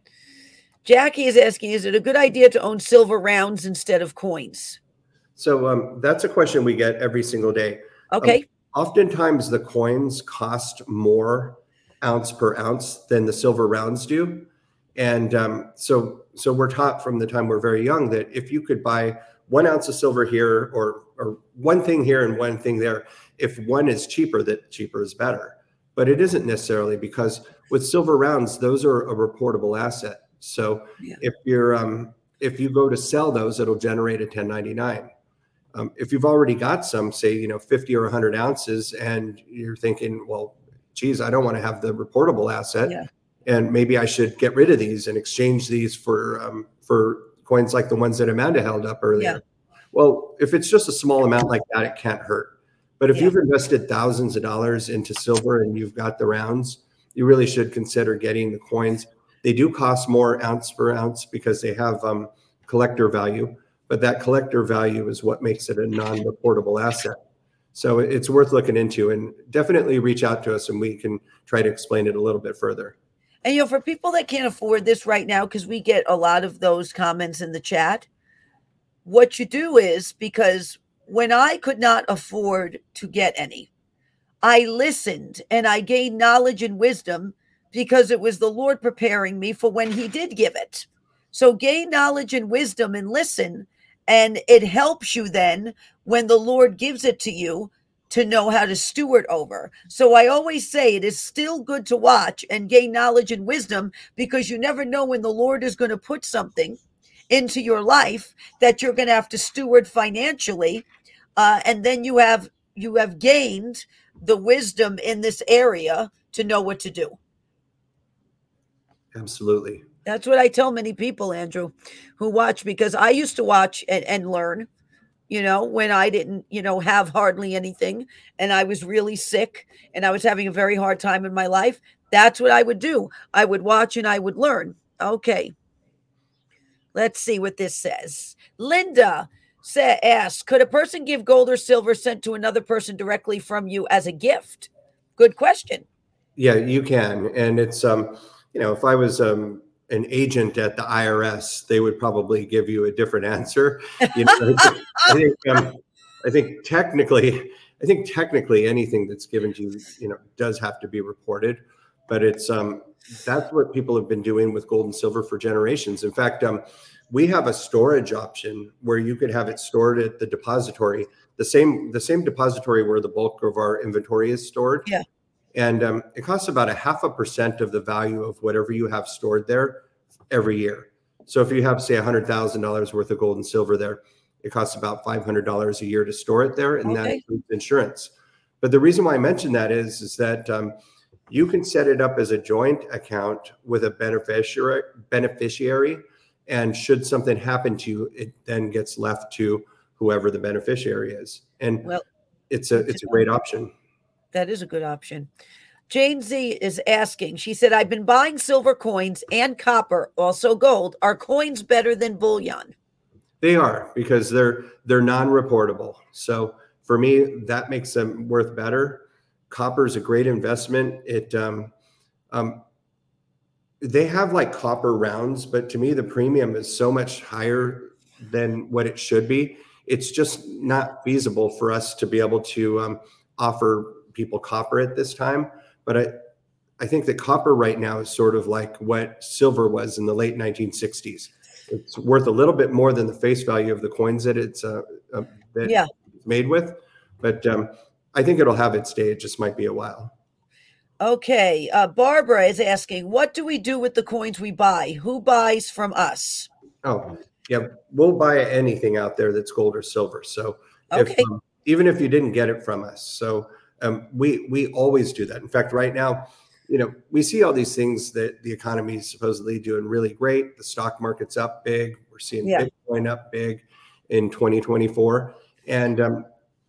Jackie is asking, is it a good idea to own silver rounds instead of coins? So um, that's a question we get every single day. Okay. Um, oftentimes the coins cost more ounce per ounce than the silver rounds do. And um, so so we're taught from the time we're very young that if you could buy one ounce of silver here, or or one thing here and one thing there, if one is cheaper, that cheaper is better. But it isn't necessarily, because with silver rounds, those are a reportable asset. So yeah. if you're um, if you go to sell those, it'll generate a ten ninety-nine. Um, if you've already got some, say, you know, fifty or one hundred ounces, and you're thinking, well, geez, I don't want to have the reportable asset. Yeah. And maybe I should get rid of these and exchange these for um, for coins like the ones that Amanda held up earlier. Yeah. Well, if it's just a small amount like that, it can't hurt. But if yeah. you've invested thousands of dollars into silver and you've got the rounds, you really should consider getting the coins. They do cost more ounce per ounce because they have um, collector value, but that collector value is what makes it a non-reportable asset. So it's worth looking into, and definitely reach out to us and we can try to explain it a little bit further. And, you know, for people that can't afford this right now, because we get a lot of those comments in the chat, what you do is, because when I could not afford to get any, I listened and I gained knowledge and wisdom, because it was the Lord preparing me for when he did give it. So gain knowledge and wisdom and listen, and it helps you then when the Lord gives it to you to know how to steward over. So I always say it is still good to watch and gain knowledge and wisdom, because you never know when the Lord is going to put something into your life that you're going to have to steward financially. Uh, and then you have, you have gained the wisdom in this area to know what to do. Absolutely. That's what I tell many people, Andrew, who watch, because I used to watch and, and learn, you know, when I didn't, you know, have hardly anything, and I was really sick and I was having a very hard time in my life. That's what I would do. I would watch and I would learn. Okay. Let's see what this says. Linda say, asks, could a person give gold or silver sent to another person directly from you as a gift? Good question. Yeah, you can. And it's, um, you know, if I was um, an agent at the I R S, they would probably give you a different answer. You know, I think, I think, um, I think technically, I think technically anything that's given to you, you know, does have to be reported. But it's um, that's what people have been doing with gold and silver for generations. In fact, um, we have a storage option where you could have it stored at the depository, the same the same depository where the bulk of our inventory is stored. Yeah. And um, it costs about a half a percent of the value of whatever you have stored there every year. So if you have, say, one hundred thousand dollars worth of gold and silver there, it costs about five hundred dollars a year to store it there, and okay. that includes insurance. But the reason why I mention that is, is that um, you can set it up as a joint account with a beneficiary, beneficiary, and should something happen to you, it then gets left to whoever the beneficiary is. And well, it's a it's a great option. That is a good option. Jane Z is asking, she said, I've been buying silver coins and copper, also gold. Are coins better than bullion? They are, because they're they're non-reportable. So for me, that makes them worth better. Copper is a great investment. It um, um, they have like copper rounds, but to me, the premium is so much higher than what it should be. It's just not feasible for us to be able to um, offer people copper at this time. But I, I think that copper right now is sort of like what silver was in the late nineteen sixties. It's worth a little bit more than the face value of the coins that it's uh, uh, that yeah. it's made with. But um, I think it'll have its day. It just might be a while. Okay. Uh, Barbara is asking, what do we do with the coins we buy? Who buys from us? Oh, yeah, we'll buy anything out there that's gold or silver. So if Okay. um, even if you didn't get it from us, so um, we we always do that. In fact, right now, you know, we see all these things that the economy is supposedly doing really great. The stock market's up big. We're seeing Yeah. Bitcoin up big in twenty twenty-four, and um,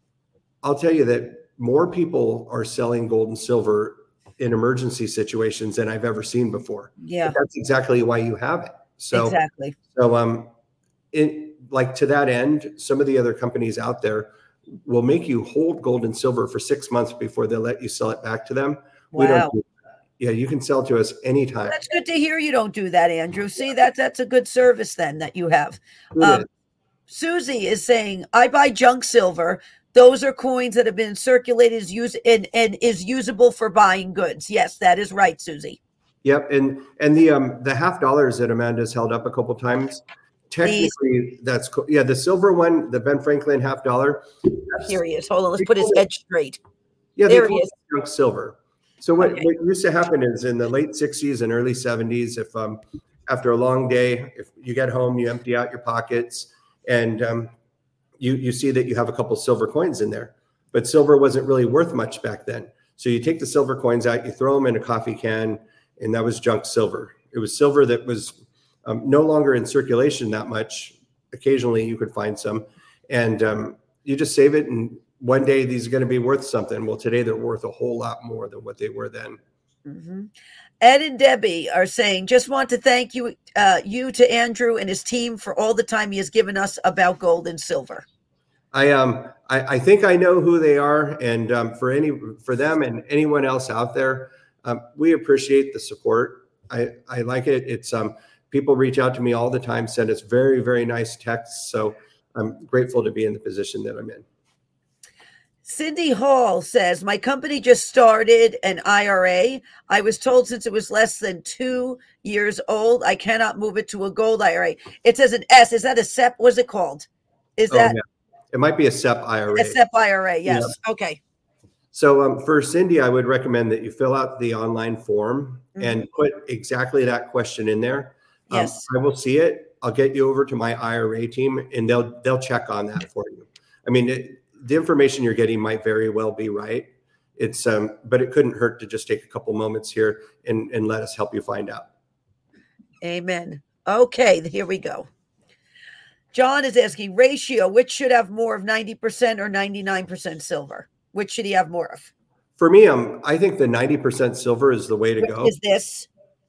I'll tell you that more people are selling gold and silver in emergency situations than I've ever seen before. Yeah. But that's exactly why you have it. So exactly. so um, it like to that end, some of the other companies out there will make you hold gold and silver for six months before they let you sell it back to them. We don't. Wow. Do that. Yeah, you can sell to us anytime. That's good to hear you don't do that, Andrew. See, that's that's a good service then that you have. It Um, is. Susie is saying, I buy junk silver. Those are coins that have been circulated as use and, and is usable for buying goods. Yes, that is right, Susie. Yep, and and the um the half dollars that Amanda's held up a couple times. These, Technically, that's co- yeah. The silver one, the Ben Franklin half dollar. that's- here he is. Hold on, let's they put his call it- head straight. Yeah, they There he call it is. junk silver. So what, Okay. what used to happen is in the late sixties and early seventies, if um after a long day, if you get home, you empty out your pockets and um you you see that you have a couple silver coins in there, but silver wasn't really worth much back then. So you take the silver coins out, you throw them in a coffee can, and that was junk silver. It was silver that was um, no longer in circulation that much. Occasionally you could find some, and um, you just save it, and one day these are going to be worth something. Well, today they're worth a whole lot more than what they were then. Mm-hmm. Ed and Debbie are saying, just want to thank you, uh, you to Andrew and his team for all the time he has given us about gold and silver. I um I, I think I know who they are, and um, for any for them and anyone else out there, um, we appreciate the support. I I like it. It's um people reach out to me all the time, send us very very nice texts. So I'm grateful to be in the position that I'm in. Cindy Hall says, my company just started an I R A. I was told since it was less than two years old, I cannot move it to a gold I R A. It says an S. Is that a S E P? What's it called? Is Oh, that yeah. It might be a S E P I R A. a S E P I R A? Yes. Yeah. Okay. So um, for Cindy, I would recommend that you fill out the online form Mhm. and put exactly that question in there. Um, Yes. I will see it. I'll get you over to my I R A team, and they'll they'll check on that for you. I mean, it, the information you're getting might very well be right. It's um, but it couldn't hurt to just take a couple moments here and and let us help you find out. Amen. Okay, here we go. John is asking, ratio, which should have more of ninety percent or ninety-nine percent silver? Which should he have more of? For me, um, I think the ninety percent silver is the way to Which go. is this?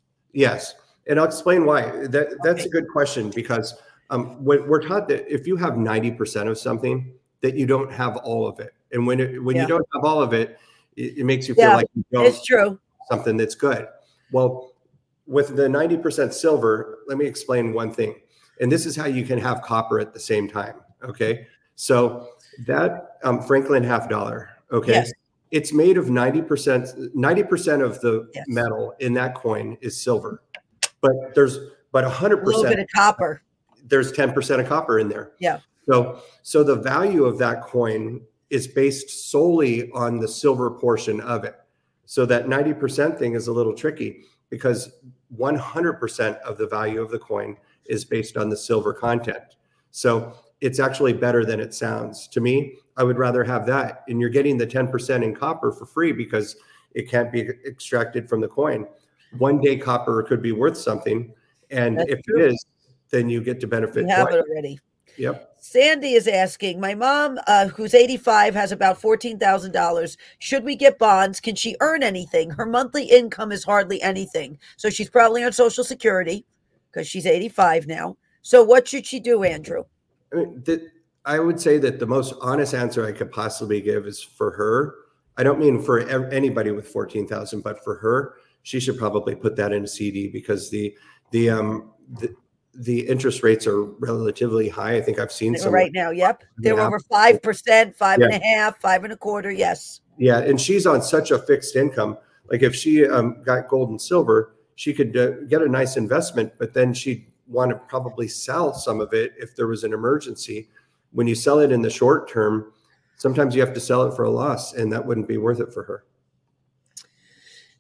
Yes, and I'll explain why. That that's Okay. a good question, because um, when we're taught that if you have ninety percent of something, that you don't have all of it, and when it, when Yeah. you don't have all of it, it, it makes you feel Yeah, like you don't It's true. something that's good. Well, with the ninety percent silver, let me explain one thing, and this is how you can have copper at the same time. Okay, so that um, Franklin half dollar. Okay. Yes. It's made of ninety percent, ninety percent of the Yes. metal in that coin is silver, but there's, but A little bit one hundred percent, of copper. there's ten percent of copper in there. Yeah. So, so the value of that coin is based solely on the silver portion of it. So that ninety percent thing is a little tricky because one hundred percent of the value of the coin is based on the silver content. So it's actually better than it sounds. To me, I would rather have that. And you're getting the ten percent in copper for free because it can't be extracted from the coin. One day copper could be worth something. And That's if true. it is, then you get to benefit. We have twice. it already. Yep. Sandy is asking, my mom, uh, who's eighty-five, has about fourteen thousand dollars. Should we get bonds? Can she earn anything? Her monthly income is hardly anything. So she's probably on Social Security because she's eighty-five now. So what should she do, Andrew? I mean, the, I would say that the most honest answer I could possibly give is for her. I don't mean for ev- anybody with fourteen thousand, but for her, she should probably put that in a C D because the the um the, the interest rates are relatively high. I think I've seen some Right now, yep. They're Yeah. over five percent, five Yeah. and a half, five and a quarter. Yes. Yeah, and she's on such a fixed income. Like if she um, got gold and silver, she could uh, get a nice investment, but then she'd want to probably sell some of it if there was an emergency. When you sell it in the short term, sometimes you have to sell it for a loss, and that wouldn't be worth it for her.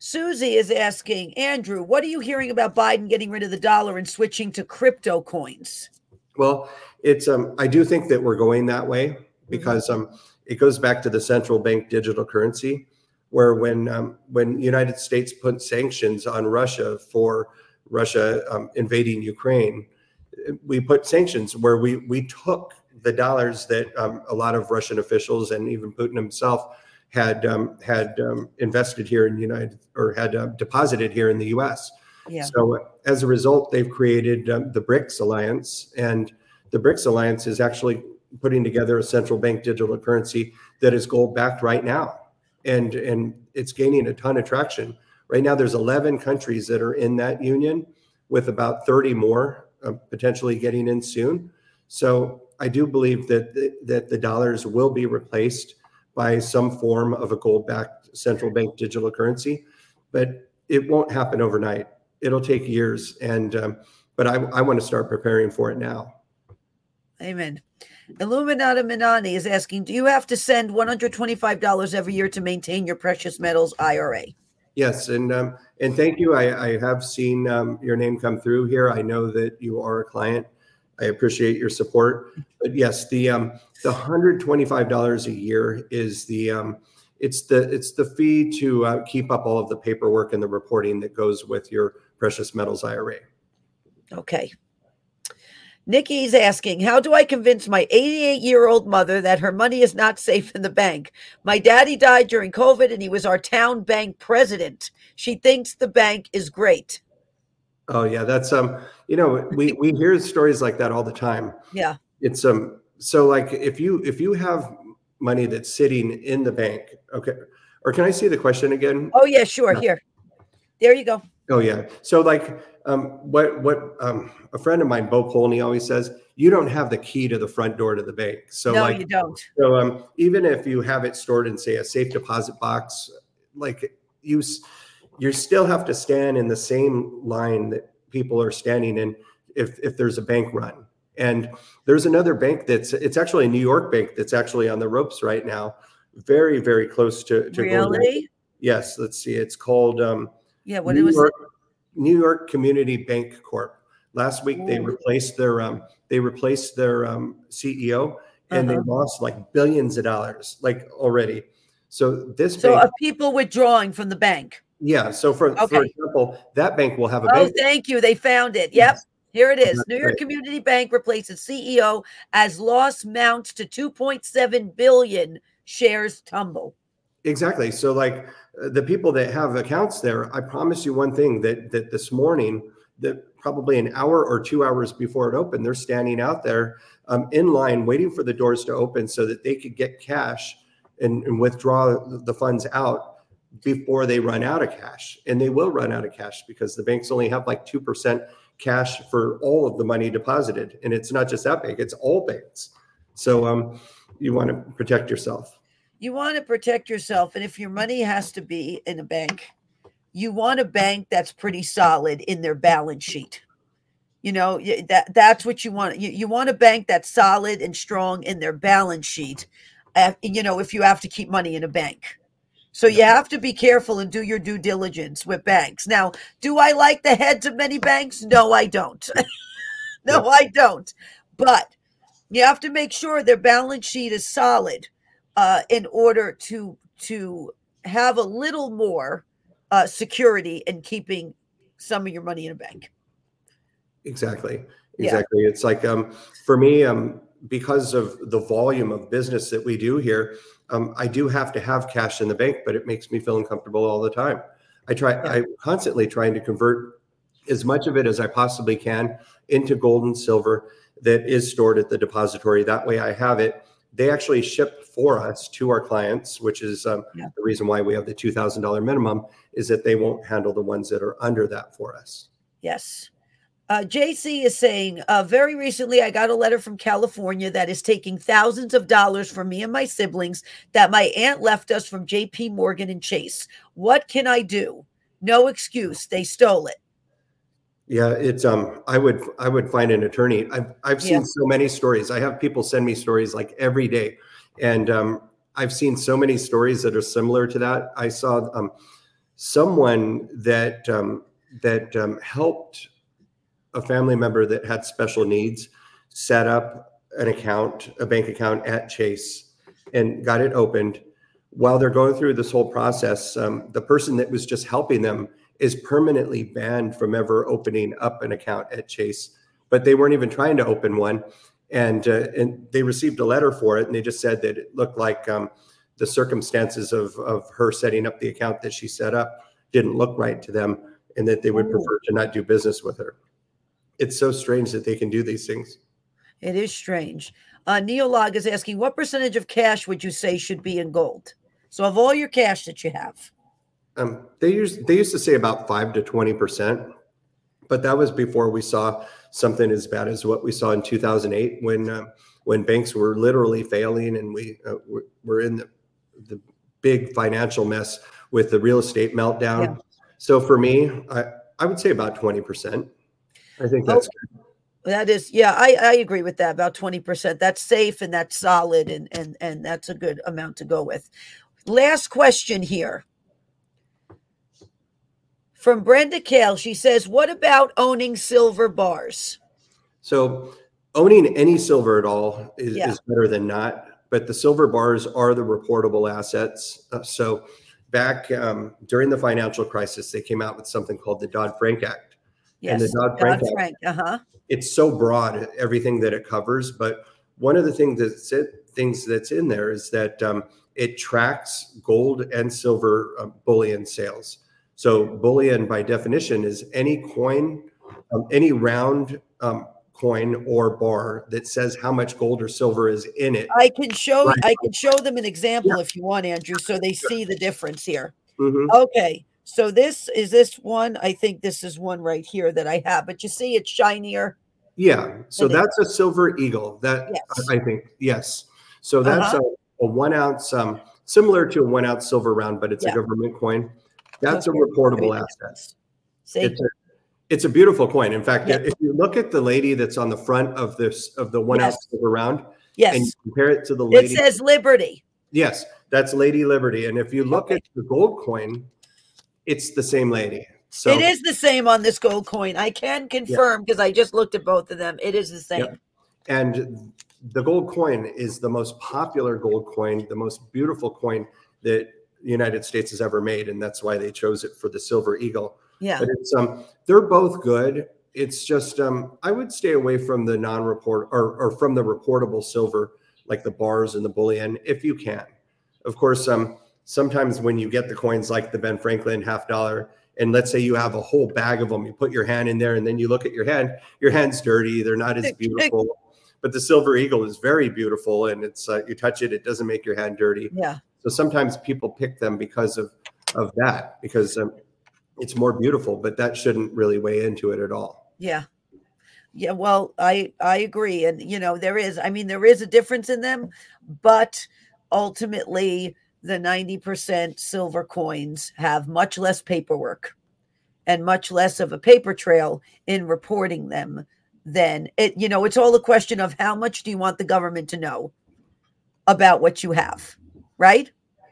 Susie is asking, Andrew, what are you hearing about Biden getting rid of the dollar and switching to crypto coins? Well, it's um, I do think that we're going that way because um, it goes back to the central bank digital currency, where when um, when United States put sanctions on Russia for Russia um, invading Ukraine, we put sanctions where we we took the dollars that um, a lot of Russian officials and even Putin himself had um, had um, invested here in the United or had uh, deposited here in the U S. Yeah. So uh, as a result, they've created um, the BRICS Alliance, and the BRICS Alliance is actually putting together a central bank digital currency that is gold backed right now, and and it's gaining a ton of traction right now. There's eleven countries that are in that union, with about thirty more uh, potentially getting in soon. So I do believe that the, that the dollars will be replaced by some form of a gold-backed central bank digital currency, but it won't happen overnight. It'll take years, and um, but I, I want to start preparing for it now. Amen. Illuminata Minani is asking, do you have to send one hundred twenty-five dollars every year to maintain your precious metals I R A? Yes, and um, and thank you. I, I have seen um, your name come through here. I know that you are a client. I appreciate your support. But yes, the um, the one hundred twenty-five dollars a year is the um, it's the it's the fee to uh, keep up all of the paperwork and the reporting that goes with your precious metals I R A. Okay. Nikki's asking, how do I convince my eighty-eight-year-old mother that her money is not safe in the bank? My daddy died during COVID, and he was our town bank president. She thinks the bank is great. Oh yeah, that's um, you know, we we hear stories like that all the time. Yeah. It's um, so like if you if you have money that's sitting in the bank, okay, or can I see the question again? Oh yeah, sure. Here, there you go. Oh yeah. So like um, what what um, a friend of mine, Bo Polney, always says, you don't have the key to the front door to the bank. So no, like you don't. So um, even if you have it stored in, say, a safe deposit box, like you you still have to stand in the same line that people are standing in if if there's a bank run. And there's another bank that's it's actually a New York bank that's actually on the ropes right now, very very close to, to really. Yes, let's see. It's called um, yeah. What New was York, it? New York Community Bank Corp. Last week Ooh. they replaced their um, they replaced their um, C E O, and uh-huh. they lost like billions of dollars like already. So this so bank, are people withdrawing from the bank? Yeah. So for, okay. for example, that bank will have a oh, bank. thank you. They found it. Yep. Yes. Here it is. That's New York right. Community Bank replaces C E O as loss mounts to two point seven billion, shares tumble. Exactly. So like uh, the people that have accounts there, I promise you one thing, that that this morning, that probably an hour or two hours before it opened, they're standing out there um, in line waiting for the doors to open so that they could get cash and, and withdraw the funds out before they run out of cash. And they will run out of cash because the banks only have like two percent cash for all of the money deposited. And it's not just that bank, it's all banks. So um, you want to protect yourself. You want to protect yourself. And if your money has to be in a bank, you want a bank that's pretty solid in their balance sheet. You know, that that's what you want. You, you want a bank that's solid and strong in their balance sheet, uh, you know, if you have to keep money in a bank. So you have to be careful and do your due diligence with banks. Now, do I like the heads of many banks? No, I don't. no, I don't. But you have to make sure their balance sheet is solid uh, in order to to have a little more uh, security in keeping some of your money in a bank. Exactly. Exactly. Yeah. It's like um, for me, um, because of the volume of business that we do here, um, I do have to have cash in the bank, but it makes me feel uncomfortable all the time. I try, yeah. I'm constantly trying to convert as much of it as I possibly can into gold and silver that is stored at the depository. That way I have it. They actually ship for us to our clients, which is um, yeah. the reason why we have the two thousand dollars minimum, is that they won't handle the ones that are under that for us. Yes. Uh, J C is saying, uh, very recently, I got a letter from California that is taking thousands of dollars from me and my siblings that my aunt left us from J P Morgan and Chase. What can I do? No excuse. They stole it. Yeah, it's um. I would I would find an attorney. I've I've seen yeah. so many stories. I have people send me stories like every day, and um, I've seen so many stories that are similar to that. I saw um, someone that um, that um, helped a family member that had special needs set up an account, a bank account at Chase, and got it opened. While they're going through this whole process, um, the person that was just helping them is permanently banned from ever opening up an account at Chase. But they weren't even trying to open one, and uh, and they received a letter for it, and they just said that it looked like um, the circumstances of of her setting up the account that she set up didn't look right to them, and that they would Ooh. prefer to not do business with her. It's so strange that they can do these things. It is strange. Uh, Neolog is asking, what percentage of cash would you say should be in gold? So of all your cash that you have. Um, they used they used to say about five to twenty percent, but that was before we saw something as bad as what we saw in two thousand eight, when uh, when banks were literally failing, and we uh, were in the the big financial mess with the real estate meltdown. Yeah. So for me, I, I would say about twenty percent. I think that's oh, good. That is, yeah, I, I agree with that. About twenty percent. That's safe and that's solid, and and and that's a good amount to go with. Last question here from Brenda Kale. She says, what about owning silver bars? So owning any silver at all is, Yeah. is better than not, but the silver bars are the reportable assets. Uh, so back um, during the financial crisis, they came out with something called the Dodd-Frank Act. Yes, and the Dodd-Frank Dodd-Frank, Act, uh-huh. it's so broad, everything that it covers. But one of the things that's it, things that's in there is that um, it tracks gold and silver uh, bullion sales. So bullion, by definition, is any coin, um, any round um, coin or bar that says how much gold or silver is in it. I can show right. I can show them an example Yeah. if you want, Andrew, so they see the difference here. Mm-hmm. Okay. So this is this one. I think this is one right here that I have, but you see it's shinier. Yeah. So that's a silver eagle. That yes. I think, yes. So that's uh-huh. a, a one ounce, um, similar to a one ounce silver round, but it's yeah. a government coin. That's okay. a reportable asset. See? It's a, it's a beautiful coin. In fact, yeah. if you look at the lady that's on the front of this, of the one yes. ounce silver round, yes. and you compare it to the lady. It says Liberty. Yes, that's Lady Liberty. And if you look okay. at the gold coin, it's the same lady. So it is the same on this gold coin. I can confirm because yeah. I just looked at both of them. It is the same. Yep. And the gold coin is the most popular gold coin, the most beautiful coin that the United States has ever made. And that's why they chose it for the Silver Eagle. Yeah. But it's um they're both good. It's just um I would stay away from the non-report or, or from the reportable silver, like the bars and the bullion, if you can. Of course, um sometimes when you get the coins like the Ben Franklin half dollar, and let's say you have a whole bag of them, you put your hand in there and then you look at your hand, your hand's dirty. They're not as beautiful. But the Silver Eagle is very beautiful, and it's uh, you touch it, it doesn't make your hand dirty. Yeah. So sometimes people pick them because of of that, because um, it's more beautiful, but that shouldn't really weigh into it at all. Yeah. Yeah. Well, I I agree, and you know there is. I mean, there is a difference in them, but ultimately, the ninety percent silver coins have much less paperwork and much less of a paper trail in reporting them than it, you know, it's all a question of how much do you want the government to know about what you have, right?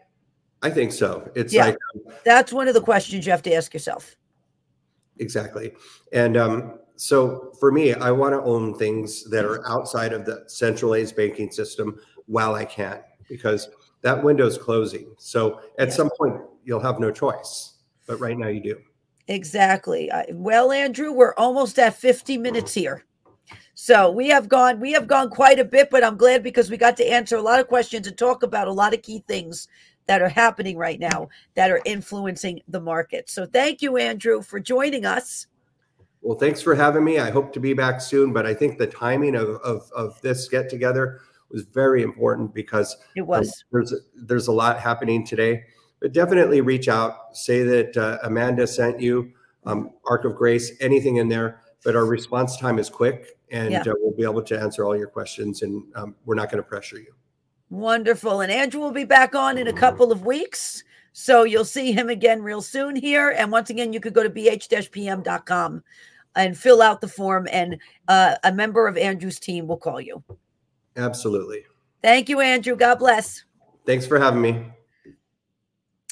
I think so. It's yeah, like, that's one of the questions you have to ask yourself. Exactly. And um, so for me, I want to own things that are outside of the centralized banking system while I can, because that window is closing. So at yes. some point you'll have no choice, but right now you do. Exactly. Well, Andrew, we're almost at fifty minutes here. So we have gone, we have gone quite a bit, but I'm glad because we got to answer a lot of questions and talk about a lot of key things that are happening right now that are influencing the market. So thank you, Andrew, for joining us. Well, thanks for having me. I hope to be back soon, but I think the timing of, of, of this get together was very important because it was. Um, there's, there's a lot happening today. But definitely reach out, say that uh, Amanda sent you, um, Ark of Grace, anything in there. But our response time is quick, and yeah. uh, we'll be able to answer all your questions, and um, we're not going to pressure you. Wonderful. And Andrew will be back on in a couple of weeks. So you'll see him again real soon here. And once again, you could go to b h dash p m dot com and fill out the form, and uh, a member of Andrew's team will call you. Absolutely. Thank you, Andrew. God bless. Thanks for having me.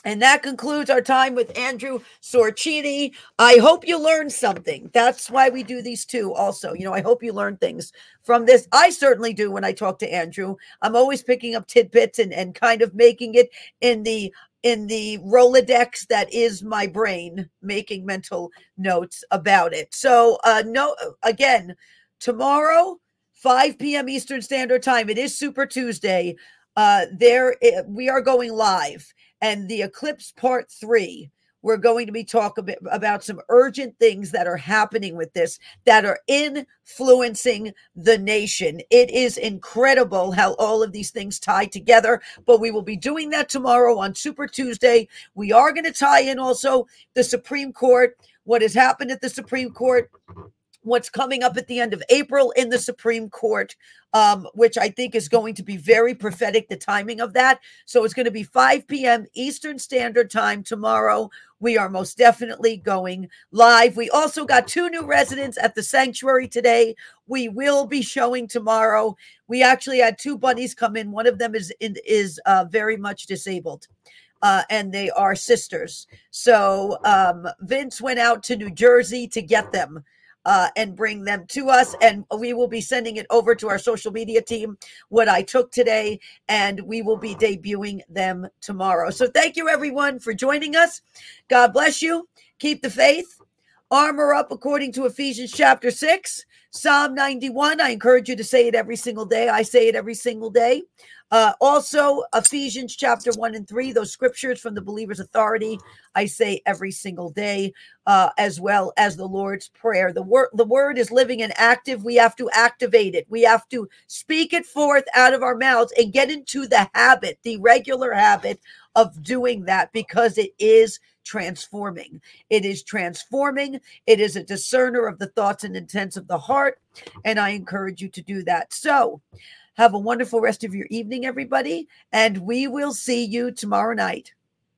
And that concludes our time with Andrew Sorcini. I hope you learned something. That's why we do these too also. You know, I hope you learn things from this. I certainly do when I talk to Andrew. I'm always picking up tidbits and, and kind of making it in the in the Rolodex that is my brain, making mental notes about it. So uh, no, again, tomorrow, five p.m. Eastern Standard Time. It is Super Tuesday. Uh, there we are going live. And the eclipse part three, we're going to be talking about some urgent things that are happening with this that are influencing the nation. It is incredible how all of these things tie together, but we will be doing that tomorrow on Super Tuesday. We are going to tie in also the Supreme Court, what has happened at the Supreme Court, what's coming up at the end of April in the Supreme Court, um, which I think is going to be very prophetic, the timing of that. So it's going to be five p.m. Eastern Standard Time tomorrow. We are most definitely going live. We also got two new residents at the sanctuary today. We will be showing tomorrow. We actually had two bunnies come in. One of them is, is uh, very much disabled. Uh, and they are sisters. So um, Vince went out to New Jersey to get them. Uh, and bring them to us. And we will be sending it over to our social media team, what I took today, and we will be debuting them tomorrow. So thank you, everyone, for joining us. God bless you. Keep the faith. Armor up according to Ephesians chapter six. Psalm ninety-one. I encourage you to say it every single day. I say it every single day. Uh, also, Ephesians chapter one and three, those scriptures from the Believer's Authority, I say every single day, uh, as well as the Lord's Prayer. The word, the word is living and active. We have to activate it. We have to speak it forth out of our mouths and get into the habit, the regular habit of doing that, because it is transforming. It is transforming. It is a discerner of the thoughts and intents of the heart. And I encourage you to do that. So have a wonderful rest of your evening, everybody. And we will see you tomorrow night.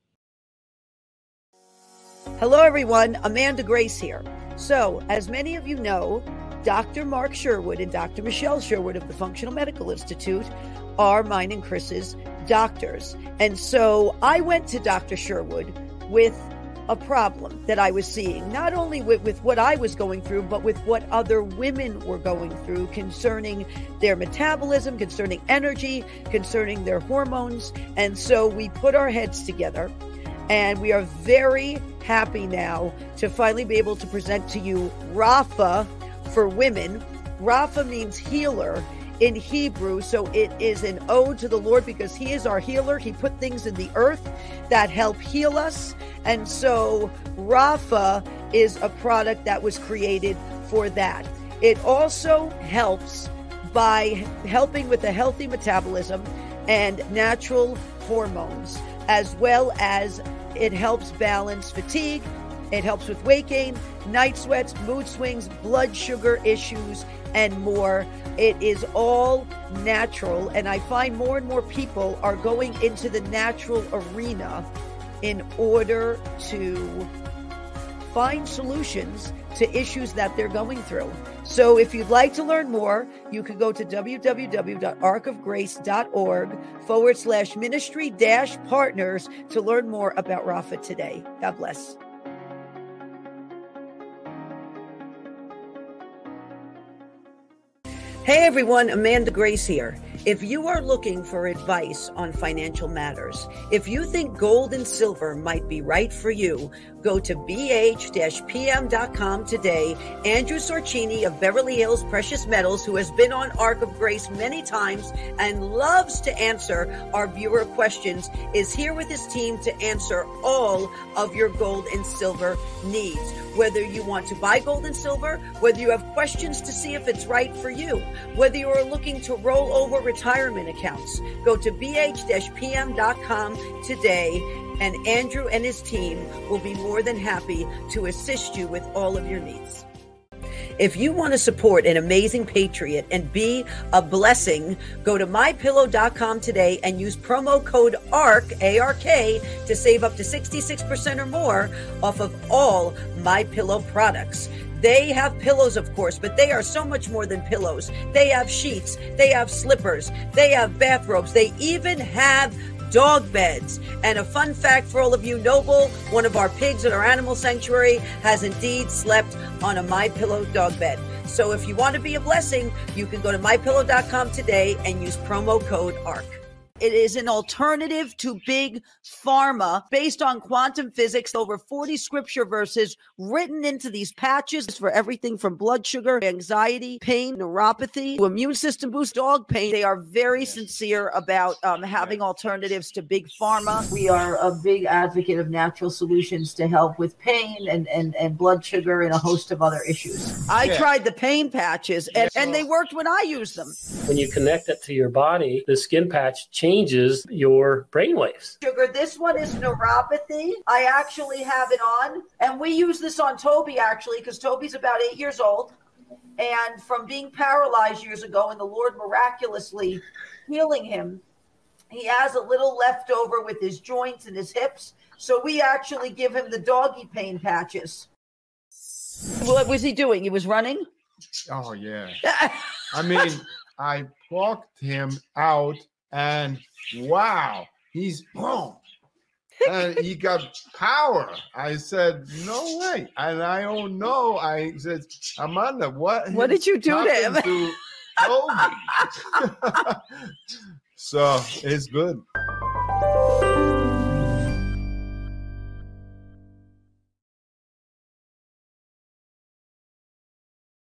Hello, everyone. Amanda Grace here. So as many of you know, Doctor Mark Sherwood and Doctor Michelle Sherwood of the Functional Medical Institute are mine and Chris's doctors. And so I went to Doctor Sherwood with a problem that I was seeing, not only with, with what I was going through, but with what other women were going through concerning their metabolism, concerning energy, concerning their hormones. And so we put our heads together, and we are very happy now to finally be able to present to you Rapha for women. Rapha means healer in Hebrew, so it is an ode to the Lord because he is our healer. He put things in the earth that help heal us. And so Rapha is a product that was created for that. It also helps by helping with a healthy metabolism and natural hormones, as well as it helps balance fatigue. It helps with weight gain, night sweats, mood swings, blood sugar issues, and more. It is all natural. And I find more and more people are going into the natural arena in order to find solutions to issues that they're going through. So if you'd like to learn more, you can go to www.arkofgrace.org forward slash ministry dash partners to learn more about Rapha today. God bless. Hey everyone, Amanda Grace here. If you are looking for advice on financial matters, if you think gold and silver might be right for you, go to b h dash p m dot com today. Andrew Sorcini of Beverly Hills Precious Metals, who has been on Ark of Grace many times and loves to answer our viewer questions, is here with his team to answer all of your gold and silver needs. Whether you want to buy gold and silver, whether you have questions to see if it's right for you, whether you are looking to roll over retirement accounts, go to b h dash p m dot com today, and Andrew and his team will be more than happy to assist you with all of your needs. If you want to support an amazing patriot and be a blessing, go to my pillow dot com today and use promo code ARK, A R K, to save up to sixty-six percent or more off of all MyPillow products. They have pillows, of course, but they are so much more than pillows. They have sheets, they have slippers, they have bathrobes, they even have dog beds. And a fun fact for all of you, Noble, one of our pigs at our animal sanctuary, has indeed slept on a MyPillow dog bed. So if you want to be a blessing, you can go to my pillow dot com today and use promo code A R C. It is an alternative to big pharma based on quantum physics. Over forty scripture verses written into these patches for everything from blood sugar, anxiety, pain, neuropathy, to immune system boost, dog pain. They are very sincere about um, having alternatives to big pharma. We are a big advocate of natural solutions to help with pain and, and, and blood sugar and a host of other issues. I yeah. tried the pain patches and, and they worked when I used them. When you connect it to your body, the skin patch changes changes your brainwaves. Sugar, this one is neuropathy. I actually have it on, and we use this on Toby actually because Toby's about eight years old, and from being paralyzed years ago, and the Lord miraculously healing him, he has a little left over with his joints and his hips, so we actually give him the doggy pain patches. What was he doing? He was running? Oh, yeah. I mean, I plucked him out. And wow, he's boom. And he got power. I said, no way. And I don't know. I said, Amanda, what? What did you do to him? To Toby? So it's good.